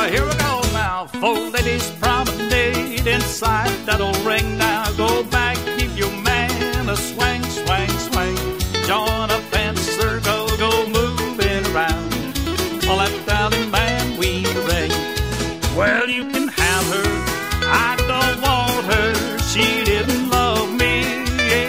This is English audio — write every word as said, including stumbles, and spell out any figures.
here we go now. Four ladies promenade inside that old ring.